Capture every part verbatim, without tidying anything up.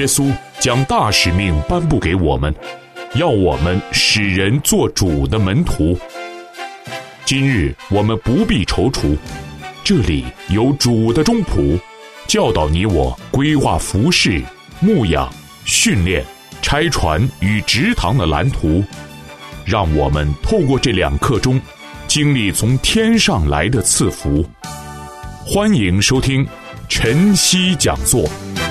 耶稣将大使命颁布给我们，要我们使人做主的门徒。今日我们不必踌躇，这里有主的中仆，教导你我规划服事、牧养、训练、拆船与植堂的蓝图，让我们透过这两刻钟，经历从天上来的赐福。欢迎收听晨曦讲座。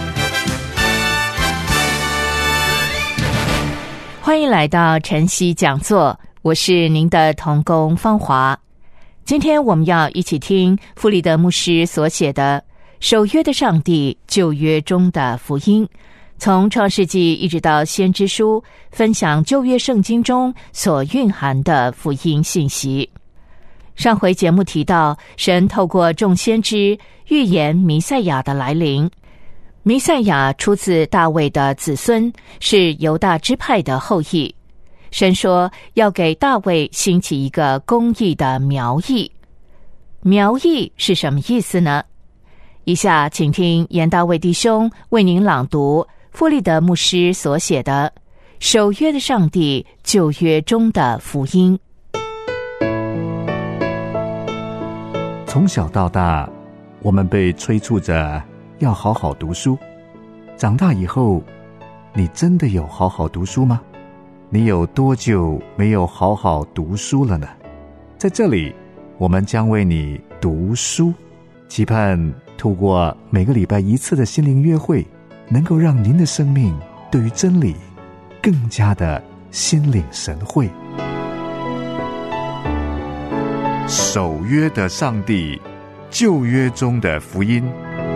欢迎来到晨曦讲座，我是您的同工芳华。今天我们要一起听傅里德牧师所写的《守约的上帝，旧约中的福音》，从创世纪一直到先知书，分享旧约圣经中所蕴含的福音信息。上回节目提到，神透过众先知预言弥赛亚的来临。弥赛亚出自大卫的子孙，是犹大支派的后裔。神说要给大卫兴起一个公义的苗裔。苗裔是什么意思呢？以下请听严大卫弟兄为您朗读傅里德牧师所写的《守约的上帝，旧约中的福音》。 从小到大，我们被催促着要好好读书。长大以后，你真的有好好读书吗？你有多久没有好好读书了呢？在这里，我们将为你读书，期盼透过每个礼拜一次的心灵约会，能够让您的生命对于真理更加的心领神会。守约的上帝，旧约中的福音。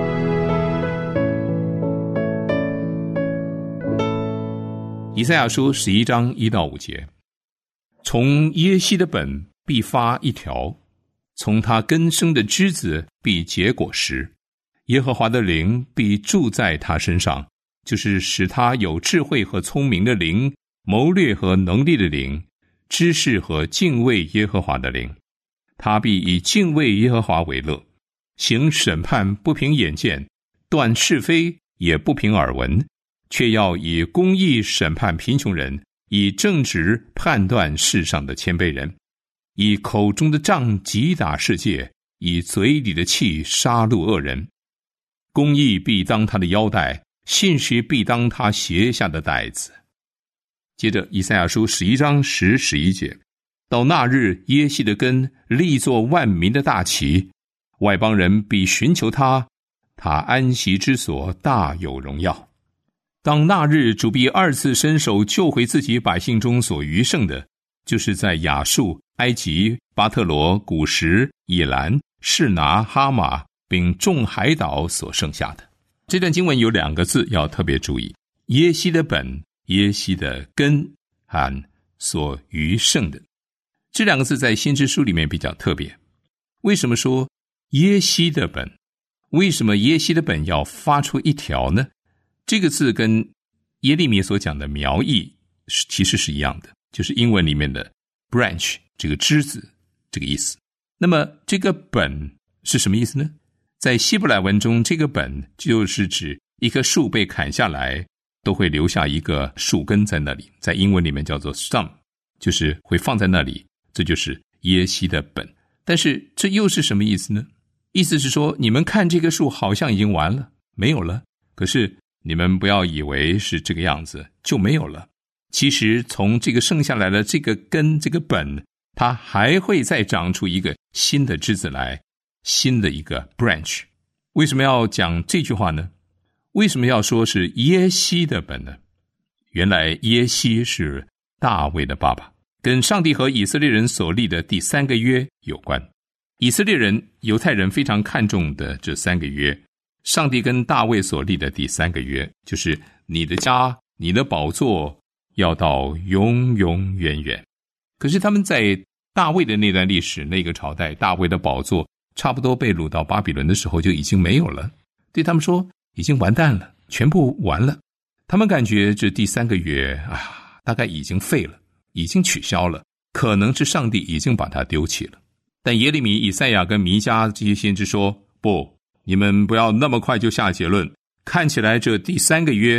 以赛亚书十一章一到五节，从耶西的本必发一条，从他根生的枝子必结果实。耶和华的灵必住在他身上，就是使他有智慧和聪明的灵，谋略和能力的灵，知识和敬畏耶和华的灵。他必以敬畏耶和华为乐，行审判不凭眼见，断是非也不凭耳闻，却要以公义审判贫穷人，以正直判断世上的谦卑人，以口中的杖击打世界，以嘴里的气杀戮恶人。公义必当他的腰带，信实必当他鞋下的带子。接着以赛亚书十一章十、十一节，到那日，耶西的根立作万民的大旗，外邦人必寻求他，他安息之所大有荣耀。当那日，主必二次伸手救回自己百姓中所余剩的，就是在亚述、埃及、巴特罗、古实、以兰、示拿、哈马并众海岛所剩下的。这段经文有两个字要特别注意，耶西的本、耶西的根和所余剩的。这两个字在先知书里面比较特别。为什么说耶西的本？为什么耶西的本要发出一条呢？这个字跟耶利米所讲的苗裔其实是一样的，就是英文里面的 branch 这个枝子这个意思。那么这个本是什么意思呢？在希伯来文中，这个本就是指一棵树被砍下来都会留下一个树根在那里，在英文里面叫做 stump， 就是会放在那里，这就是耶西的本。但是这又是什么意思呢？意思是说，你们看这棵树好像已经完了，没有了，可是你们不要以为是这个样子就没有了。其实从这个剩下来的这个根这个本，它还会再长出一个新的枝子来，新的一个 branch。 为什么要讲这句话呢？为什么要说是耶西的本呢？原来耶西是大卫的爸爸，跟上帝和以色列人所立的第三个约有关。以色列人、犹太人非常看重的这三个约，上帝跟大卫所立的第三个约，就是你的家、你的宝座要到永永远远。可是他们在大卫的那段历史，那个朝代，大卫的宝座差不多被掳到巴比伦的时候就已经没有了，对他们说已经完蛋了，全部完了。他们感觉这第三个约啊，大概已经废了，已经取消了，可能是上帝已经把它丢弃了。但耶利米、以赛亚跟弥迦这些先知说，不，你们不要那么快就下结论，看起来这第三个约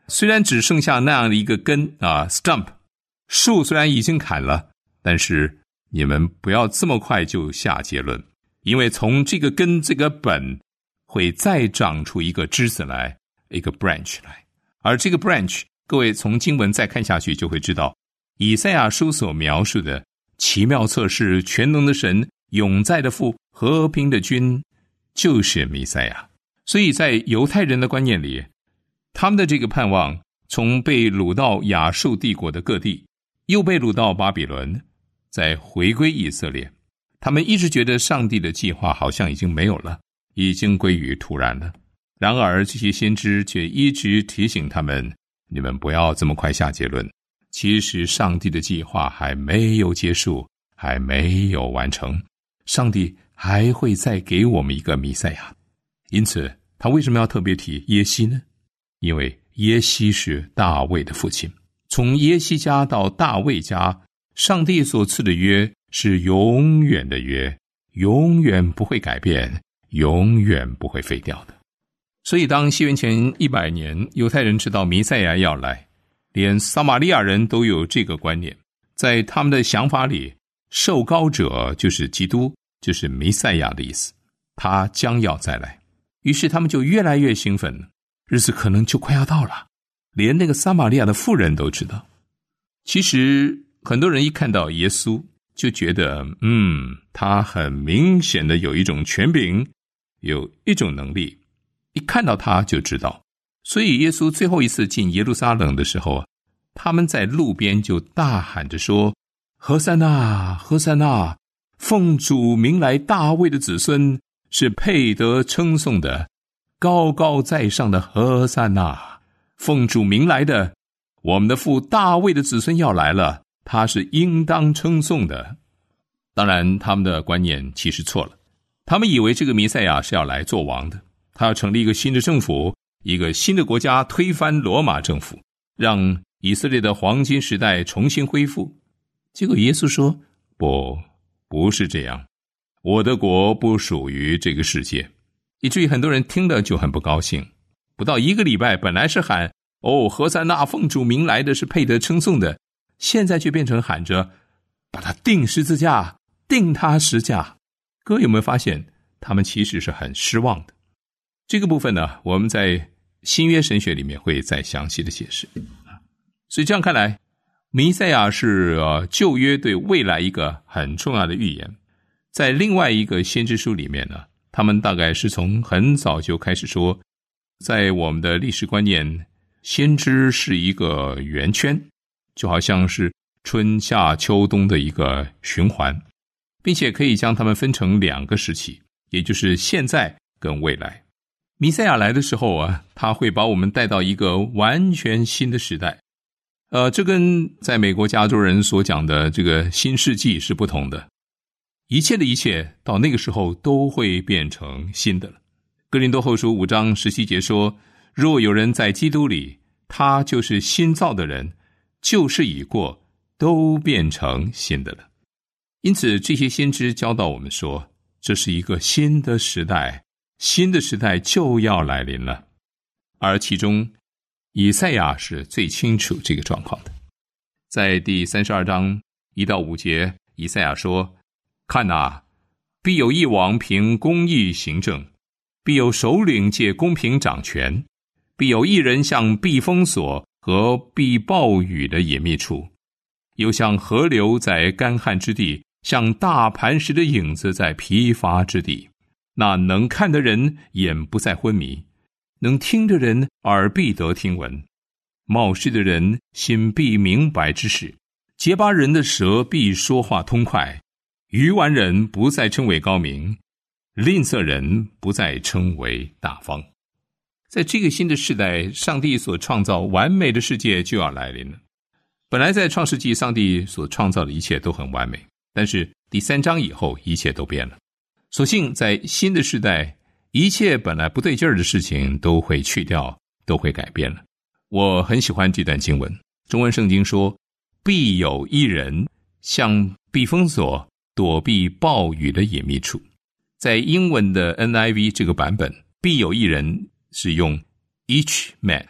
虽然只剩下那样的一个根啊 stump， 树虽然已经砍了，但是你们不要这么快就下结论，因为从这个根这个本会再长出一个枝子来，一个 branch 来。而这个 branch， 各位从经文再看下去就会知道，以赛亚书所描述的奇妙测试、全能的神、永在的父、和平的君，就是弥赛亚。所以在犹太人的观念里，他们的这个盼望从被掳到亚述帝国的各地，又被掳到巴比伦，再回归以色列。他们一直觉得上帝的计划好像已经没有了，已经归于突然了。然而这些先知却一直提醒他们，你们不要这么快下结论，其实上帝的计划还没有结束，还没有完成，上帝还会再给我们一个弥赛亚。因此他为什么要特别提耶西呢？因为耶西是大卫的父亲，从耶西家到大卫家，上帝所赐的约是永远的约，永远不会改变，永远不会废掉的。所以当西元前一百年犹太人知道弥赛亚要来，连撒玛利亚人都有这个观念，在他们的想法里，受膏者就是基督，就是弥赛亚的意思，他将要再来。于是他们就越来越兴奋，日子可能就快要到了，连那个撒玛利亚的妇人都知道。其实很多人一看到耶稣就觉得，嗯，他很明显的有一种权柄，有一种能力，一看到他就知道。所以耶稣最后一次进耶路撒冷的时候，他们在路边就大喊着说，和散那，和散那，奉主名来大卫的子孙，是配得称颂的，高高在上的和散那，奉主名来的，我们的父大卫的子孙要来了，他是应当称颂的。当然他们的观念其实错了，他们以为这个弥赛亚是要来做王的，他要成立一个新的政府，一个新的国家，推翻罗马政府，让以色列的黄金时代重新恢复。结果耶稣说，不，不是这样，我的国不属于这个世界。以至于很多人听了就很不高兴，不到一个礼拜本来是喊，哦，和散那，奉主名来的，是配得称颂的，现在却变成喊着把他钉十字架，钉他十架。各位有没有发现他们其实是很失望的？这个部分呢，我们在新约神学里面会再详细的解释。所以这样看来，弥赛亚是、呃、旧约对未来一个很重要的预言。在另外一个先知书里面呢，他们大概是从很早就开始说，在我们的历史观念，先知是一个圆圈，就好像是春夏秋冬的一个循环，并且可以将它们分成两个时期，也就是现在跟未来。弥赛亚来的时候啊，他会把我们带到一个完全新的时代。呃，这跟在美国加州人所讲的这个新世纪是不同的。一切的一切到那个时候都会变成新的了。哥林多后书五章十七节说，若有人在基督里，他就是新造的人，旧事已过，都变成新的了。因此这些先知教导我们说，这是一个新的时代，新的时代就要来临了。而其中以赛亚是最清楚这个状况的。在第三十二章一到五节，以赛亚说，看哪，必有一王凭公义行政，必有首领借公平掌权，必有一人像避风所和避暴雨的隐秘处，又像河流在干旱之地，像大磐石的影子在疲乏之地。那能看的人眼不再昏迷，能听的人耳必得听闻，冒失的人心必明白之事，结巴人的舌必说话通快，愚顽人不再称为高明，吝啬人不再称为大方。在这个新的世代，上帝所创造完美的世界就要来临了。本来在创世纪，上帝所创造的一切都很完美，但是第三章以后一切都变了。所幸在新的世代，一切本来不对劲儿的事情都会去掉，都会改变了。我很喜欢这段经文，中文圣经说，必有一人像避风所躲避暴雨的隐秘处。在英文的 N I V 这个版本，必有一人是用 each man，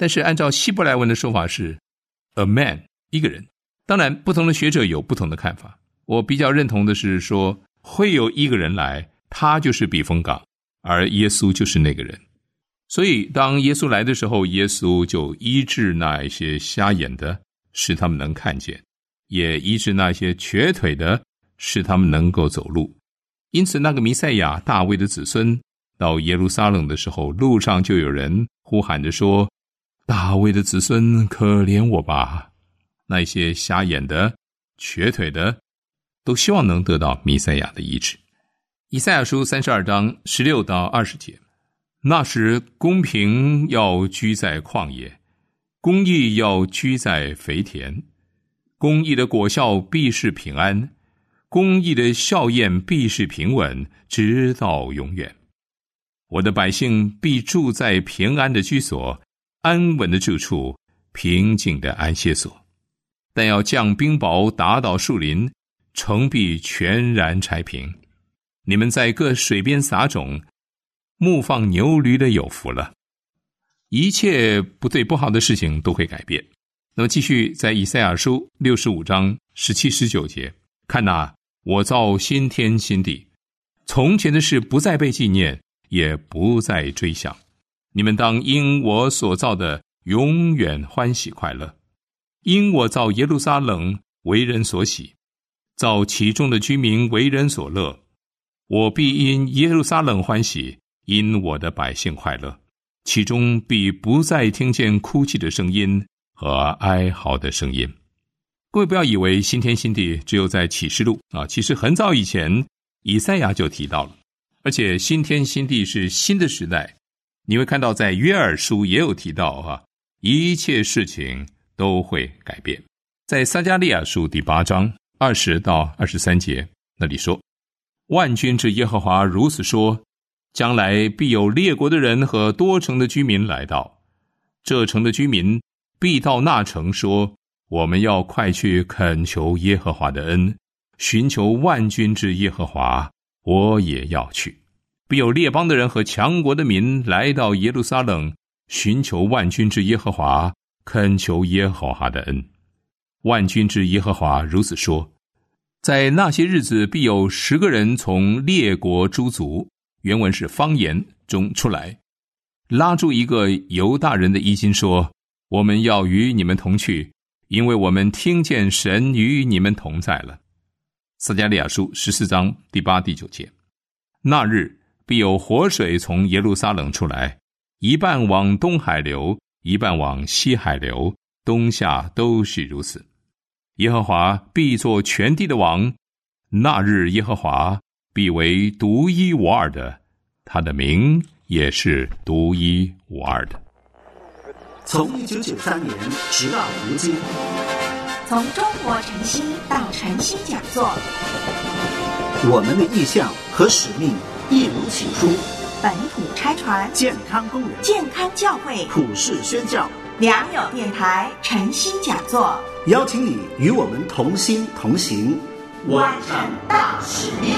但是按照希伯来文的说法是 a man， 一个人。当然不同的学者有不同的看法，我比较认同的是说会有一个人来，他就是避风港，而耶稣就是那个人。所以当耶稣来的时候，耶稣就医治那一些瞎眼的，使他们能看见，也医治那些瘸腿的，使他们能够走路。因此那个弥赛亚大卫的子孙到耶路撒冷的时候，路上就有人呼喊着说，大卫的子孙可怜我吧。那些瞎眼的瘸腿的都希望能得到弥赛亚的医治。以赛亚书三十二章十六到二十节，那时公平要居在旷野，公义要居在肥田，公义的果效必是平安，公义的效验必是平稳，直到永远。我的百姓必住在平安的居所，安稳的住处，平静的安歇所。但要降冰雹打倒树林，城必全然柴平。你们在各水边撒种，牧放牛驴的有福了。一切不对不好的事情都会改变。那么继续在以赛亚书六十五章十七十九节，看哪，我造新天新地，从前的事不再被纪念，也不再追想。你们当因我所造的永远欢喜快乐。因我造耶路撒冷为人所喜，造其中的居民为人所乐。我必因耶路撒冷欢喜，因我的百姓快乐，其中必不再听见哭泣的声音和哀嚎的声音。各位不要以为新天新地只有在启示录啊，其实很早以前以赛亚就提到了，而且新天新地是新的时代。你会看到在约珥书也有提到啊，一切事情都会改变。在撒迦利亚书第八章二十到二十三节那里说，万军之耶和华如此说，将来必有列国的人和多城的居民来到，这城的居民必到那城说，我们要快去恳求耶和华的恩，寻求万军之耶和华，我也要去。必有列邦的人和强国的民来到耶路撒冷，寻求万军之耶和华，恳求耶和华的恩。万军之耶和华如此说，在那些日子必有十个人从列国诸族，原文是方言中出来，拉住一个犹大人的衣襟说，我们要与你们同去，因为我们听见神与你们同在了。撒迦利亚书十四章第八第九节，那日必有活水从耶路撒冷出来，一半往东海流，一半往西海流，冬夏都是如此。耶和华必作全地的王，那日耶和华必为独一无二的，他的名也是独一无二的。 从一九九三年直到如今， 从中国晨曦到晨曦讲座， 我们的意向和使命一如起初， 本土拆船， 健康工人， 健康教会， 普世宣教， 良友电台晨曦讲座， 邀请你与我们同心同行， 完成大使命。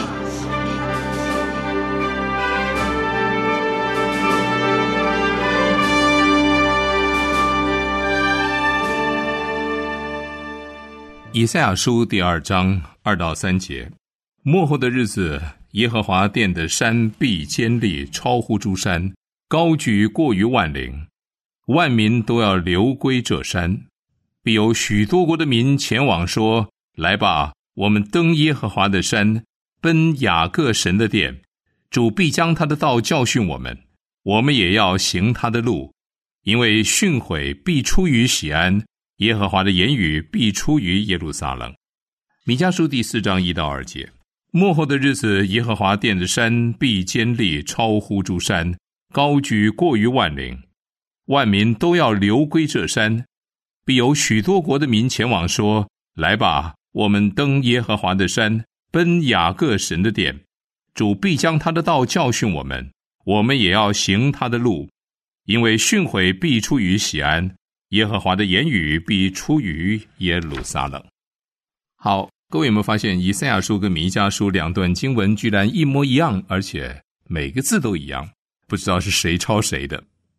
以赛亚书第二章二到三节，末后的日子，耶和华殿的山必坚立，超乎诸山，高举过于万岭，万民都要流归这山。必有许多国的民前往说，来吧，我们登耶和华的山，奔雅各神的殿。主必将他的道教训我们，我们也要行他的路。因为训诲必出于喜安，耶和华的言语必出于耶路撒冷。弥迦书第四章一到二节，末后的日子，耶和华殿的山必坚立，超乎诸山，高举过于万岭，万民都要流归这山。必有许多国的民前往说，来吧，我们登耶和华的山，奔雅各神的殿。主必将他的道教训我们，我们也要行他的路。因为训诲必出于喜安，耶和华的言语必出于耶路撒冷。好，各位有没有发现以赛亚书跟弥迦书两段经文居然一模一样，而且每个字都一样，不知道是谁抄谁的。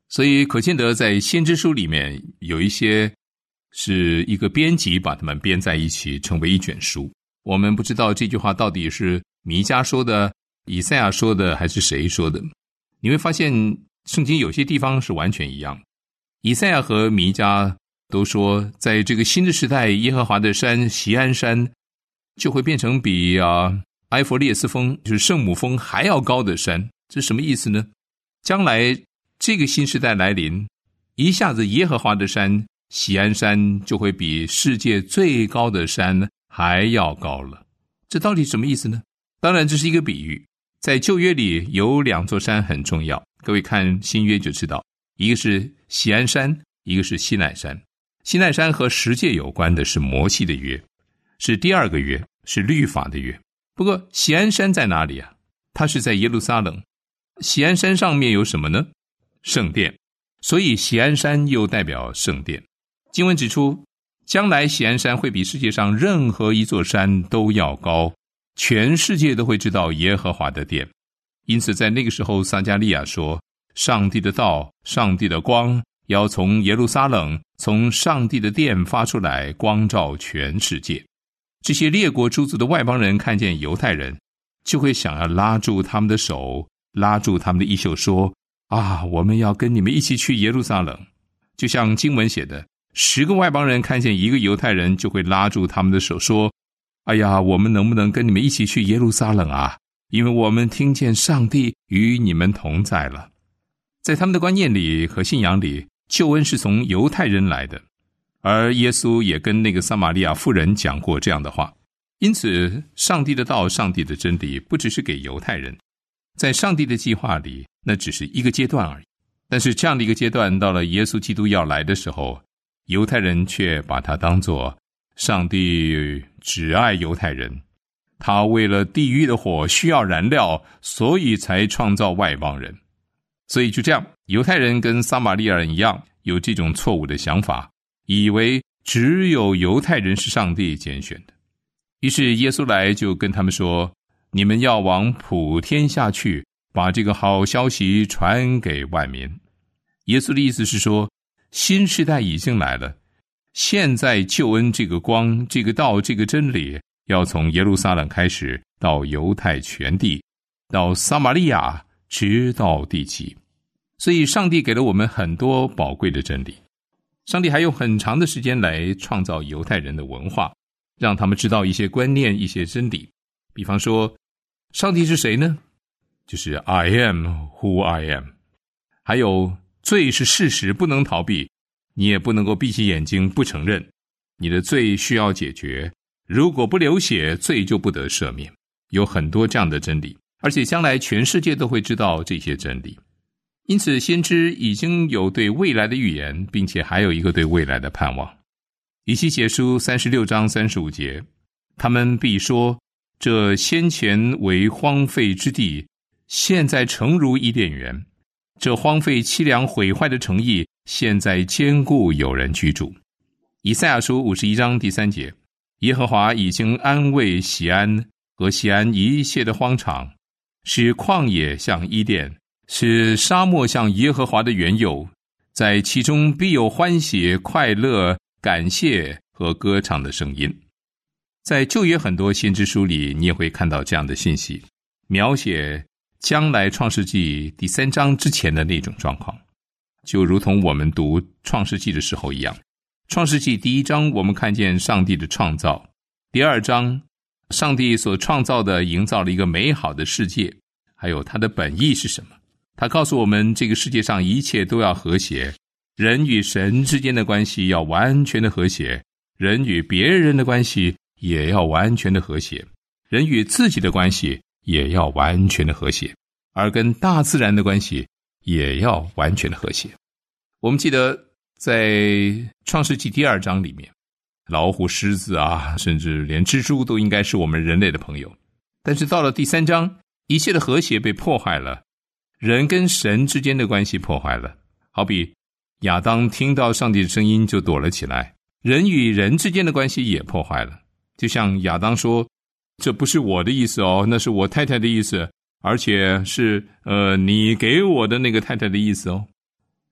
所以可见得在先知书里面有一些是一个编辑把它们编在一起成为一卷书。我们不知道这句话到底是弥迦说的、以赛亚说的还是谁说的。你会发现圣经有些地方是完全一样。以赛亚和弥迦都说，在这个新的时代，耶和华的山锡安山就会变成比啊埃弗列斯峰，就是圣母峰还要高的山。这是什么意思呢？将来这个新时代来临，一下子耶和华的山锡安山就会比世界最高的山还要高了。这到底什么意思呢？当然这是一个比喻。在旧约里有两座山很重要，各位看新约就知道，一个是锡安山，一个是西乃山。西乃山和十诫有关的是摩西的约，是第二个约，是律法的约。不过锡安山在哪里啊？它是在耶路撒冷。锡安山上面有什么呢？圣殿。所以锡安山又代表圣殿。经文指出，将来锡安山会比世界上任何一座山都要高，全世界都会知道耶和华的殿。因此在那个时候，撒迦利亚说，上帝的道，上帝的光要从耶路撒冷，从上帝的殿发出来，光照全世界。这些列国诸族的外邦人看见犹太人，就会想要拉住他们的手，拉住他们的衣袖，说啊，我们要跟你们一起去耶路撒冷。就像经文写的，十个外邦人看见一个犹太人，就会拉住他们的手说，哎呀，我们能不能跟你们一起去耶路撒冷啊？因为我们听见上帝与你们同在了。在他们的观念里和信仰里，救恩是从犹太人来的，而耶稣也跟那个撒玛利亚妇人讲过这样的话。因此上帝的道，上帝的真理不只是给犹太人，在上帝的计划里那只是一个阶段而已。但是这样的一个阶段到了耶稣基督要来的时候，犹太人却把它当作上帝只爱犹太人，他为了地狱的火需要燃料，所以才创造外邦人。所以就这样，犹太人跟撒玛利亚人一样，有这种错误的想法，以为只有犹太人是上帝拣选的。于是耶稣来就跟他们说，你们要往普天下去，把这个好消息传给万民。耶稣的意思是说，新时代已经来了，现在救恩这个光，这个道，这个真理要从耶路撒冷开始，到犹太全地，到撒玛利亚，直到地极。所以上帝给了我们很多宝贵的真理。上帝还用很长的时间来创造犹太人的文化，让他们知道一些观念，一些真理。比方说，上帝是谁呢？就是 I am who I am。 还有罪是事实，不能逃避，你也不能够闭起眼睛不承认。你的罪需要解决，如果不流血，罪就不得赦免。有很多这样的真理，而且将来全世界都会知道这些真理。因此先知已经有对未来的预言，并且还有一个对未来的盼望。以西结书三十六章三十五节，他们必说，这先前为荒废之地，现在诚如伊甸园。这荒废凄凉毁坏的城邑，现在坚固有人居住。以赛亚书五十一章第三节，耶和华已经安慰锡安和锡安一切的荒场，使旷野像伊甸，使沙漠像耶和华的园囿，在其中必有欢喜、快乐、感谢和歌唱的声音。在旧约很多先知书里，你也会看到这样的信息，描写将来创世纪第三章之前的那种状况，就如同我们读创世纪的时候一样。创世纪第一章我们看见上帝的创造，第二章上帝所创造的营造了一个美好的世界，还有他的本意是什么。他告诉我们，这个世界上一切都要和谐，人与神之间的关系要完全的和谐，人与别人的关系也要完全的和谐，人与自己的关系也要完全的和谐，而跟大自然的关系也要完全的和谐。我们记得在创世纪第二章里面，老虎、狮子啊，甚至连蜘蛛都应该是我们人类的朋友。但是到了第三章，一切的和谐被破坏了，人跟神之间的关系破坏了。好比亚当听到上帝的声音就躲了起来，人与人之间的关系也破坏了。就像亚当说，这不是我的意思哦，那是我太太的意思，而且是呃你给我的那个太太的意思哦。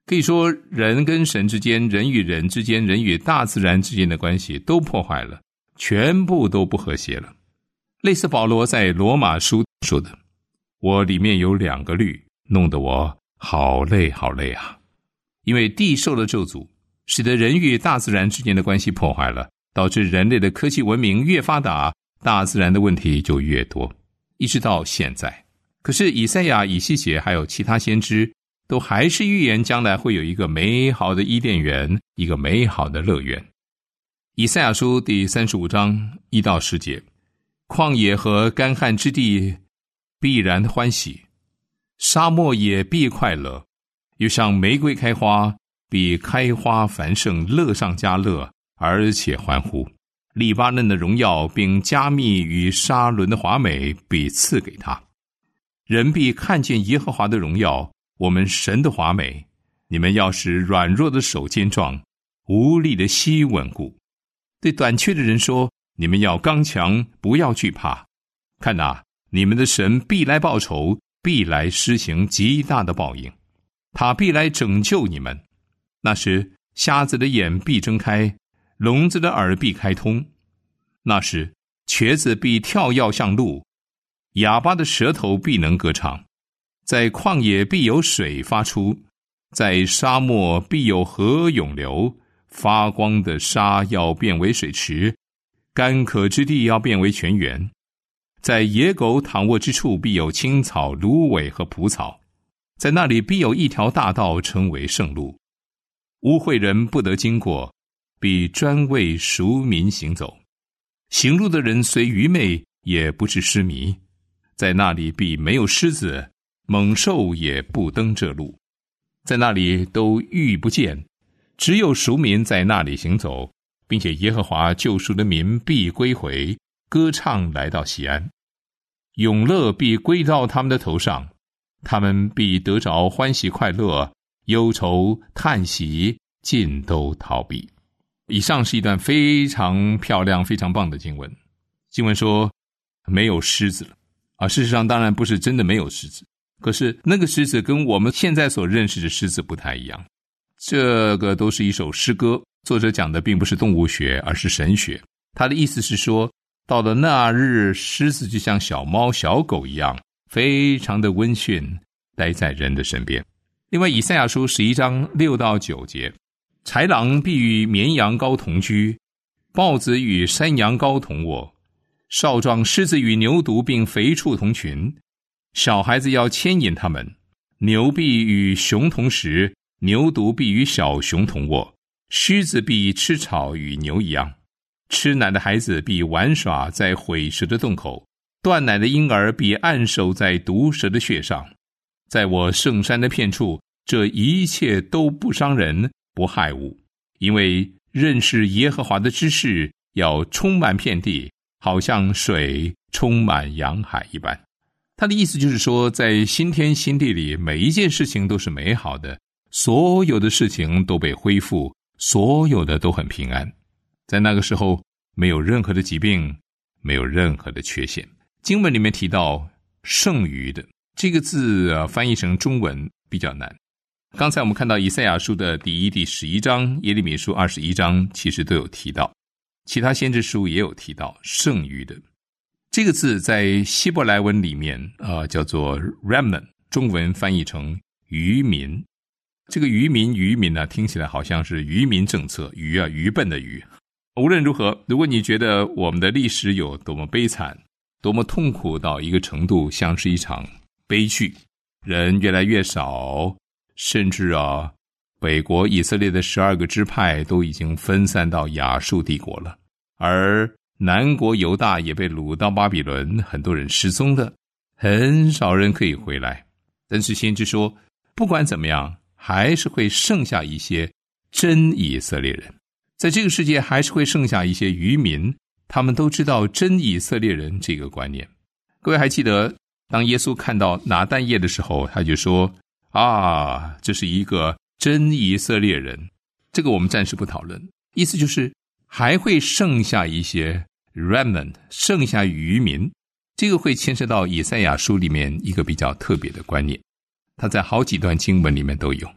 可以说人跟神之间，人与人之间，人与大自然之间的关系都破坏了，全部都不和谐了。类似保罗在罗马书说的，我里面有两个律，弄得我好累好累啊。因为地受了咒诅，使得人与大自然之间的关系破坏了，导致人类的科技文明越发达，大自然的问题就越多，一直到现在。可是以赛亚、以西结还有其他先知都还是预言将来会有一个美好的伊甸园，一个美好的乐园。以赛亚书第三十五章一到十节，旷野和干旱之地必然欢喜，沙漠也必快乐，又像玫瑰开花，必开花繁盛，乐上加乐，而且欢呼。利巴嫩的荣耀并加密与沙伦的华美必赐给他。人必看见耶和华的荣耀，我们神的华美。你们要使软弱的手坚壮，无力的膝稳固。对短缺的人说，你们要刚强，不要惧怕。看哪，你们的神必来报仇，必来施行极大的报应，他必来拯救你们。那时瞎子的眼必睁开，聋子的耳必开通。那时瘸子必跳跃像鹿，哑巴的舌头必能歌唱。在旷野必有水发出，在沙漠必有河涌流。发光的沙要变为水池，干渴之地要变为泉源。在野狗躺卧之处必有青草、芦苇和蒲草，在那里必有一条大道，称为圣路。污秽人不得经过，必专为赎民行走。行路的人虽愚昧，也不致失迷。在那里必没有狮子，猛兽也不登这路。在那里都遇不见，只有赎民在那里行走，并且耶和华救赎的民必归回，歌唱来到锡安。永乐必归到他们的头上，他们必得着欢喜快乐，忧愁叹息尽都逃避。以上是一段非常漂亮非常棒的经文。经文说没有狮子了啊，事实上当然不是真的没有狮子，可是那个狮子跟我们现在所认识的狮子不太一样。这个都是一首诗歌，作者讲的并不是动物学，而是神学。他的意思是说，到了那日，狮子就像小猫小狗一样，非常的温驯，待在人的身边。另外以赛亚书十一章六到九节，豺狼必与绵羊羔同居，豹子与山羊羔同卧，少壮狮子与牛犊并肥畜同群，小孩子要牵引他们。牛必与熊同食，牛犊必与小熊同卧，狮子必吃草与牛一样。吃奶的孩子必玩耍在毁蛇的洞口，断奶的婴儿必按手在毒蛇的穴上。在我圣山的片处，这一切都不伤人，不害物，因为认识耶和华的知识要充满遍地，好像水充满洋海一般。他的意思就是说，在新天新地里，每一件事情都是美好的，所有的事情都被恢复，所有的都很平安。在那个时候，没有任何的疾病，没有任何的缺陷。经文里面提到剩余的这个字、啊、翻译成中文比较难。刚才我们看到以赛亚书的第一、第十一章，耶利米书二十一章其实都有提到，其他先知书也有提到剩余的这个字，在希伯来文里面、呃、叫做 remnant， 中文翻译成渔民。这个渔民渔民呢，听起来好像是渔民政策，愚啊愚笨的愚。无论如何，如果你觉得我们的历史有多么悲惨，多么痛苦到一个程度，像是一场悲剧，人越来越少，甚至啊，北国以色列的十二个支派都已经分散到亚述帝国了，而南国犹大也被掳到巴比伦，很多人失踪的，很少人可以回来。但是先知说，不管怎么样，还是会剩下一些真以色列人，在这个世界还是会剩下一些渔民，他们都知道真以色列人这个观念。各位还记得当耶稣看到拿但业的时候，他就说啊，这是一个真以色列人。这个我们暂时不讨论，意思就是还会剩下一些 remnant， 剩下渔民。这个会牵涉到以赛亚书里面一个比较特别的观念，它在好几段经文里面都有。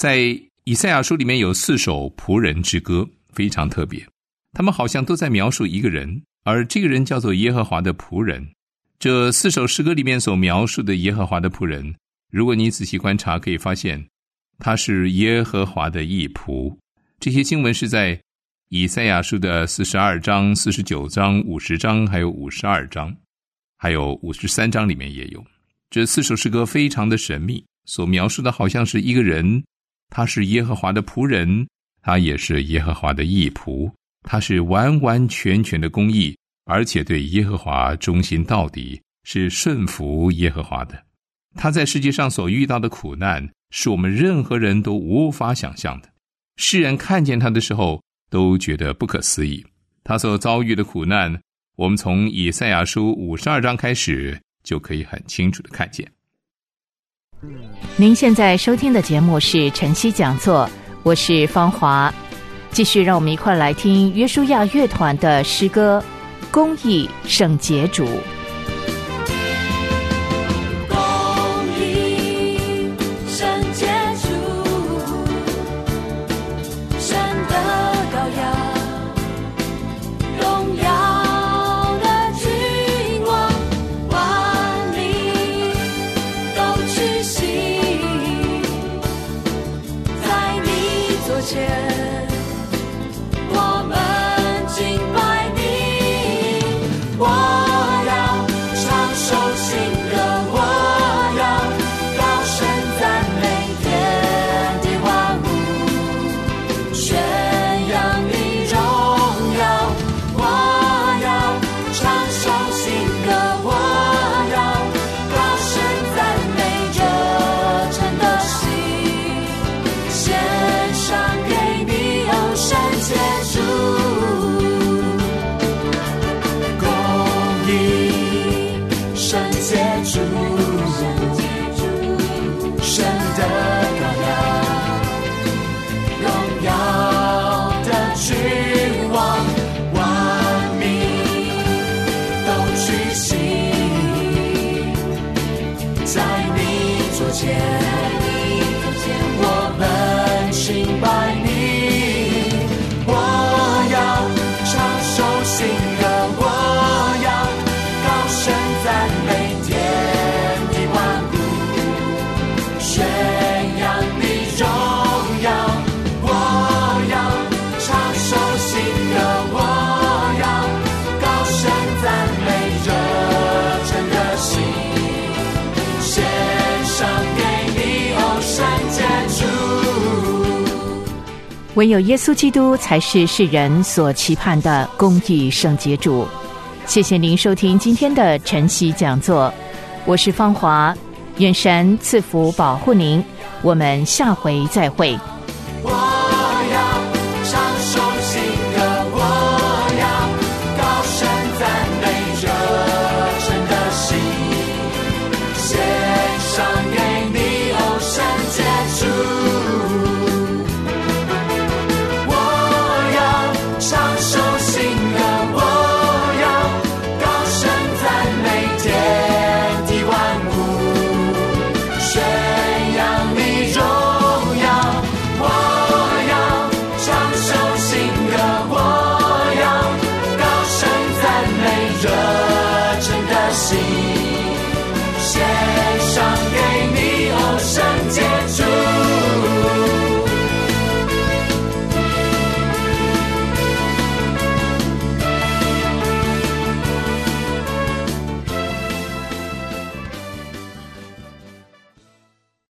在以赛亚书里面有四首仆人之歌，非常特别，他们好像都在描述一个人，而这个人叫做耶和华的仆人。这四首诗歌里面所描述的耶和华的仆人，如果你仔细观察，可以发现他是耶和华的义仆。这些经文是在以赛亚书的四十二章、四十九章、五十章，还有五十二章，还有五十三章里面也有。这四首诗歌非常的神秘，所描述的好像是一个人，他是耶和华的仆人，他也是耶和华的义仆，他是完完全全的公义，而且对耶和华忠心到底，是顺服耶和华的。他在世界上所遇到的苦难，是我们任何人都无法想象的。世人看见他的时候，都觉得不可思议。他所遭遇的苦难，我们从以赛亚书五十二章开始，就可以很清楚的看见。 您现在收听的节目是晨曦讲座，我是芳华。继续让我们一块来听约书亚乐团的诗歌《公义圣洁主》。唯有耶稣基督才是世人所期盼的公义圣洁主。谢谢您收听今天的晨曦讲座，我是芳华，愿神赐福保护您，我们下回再会。 心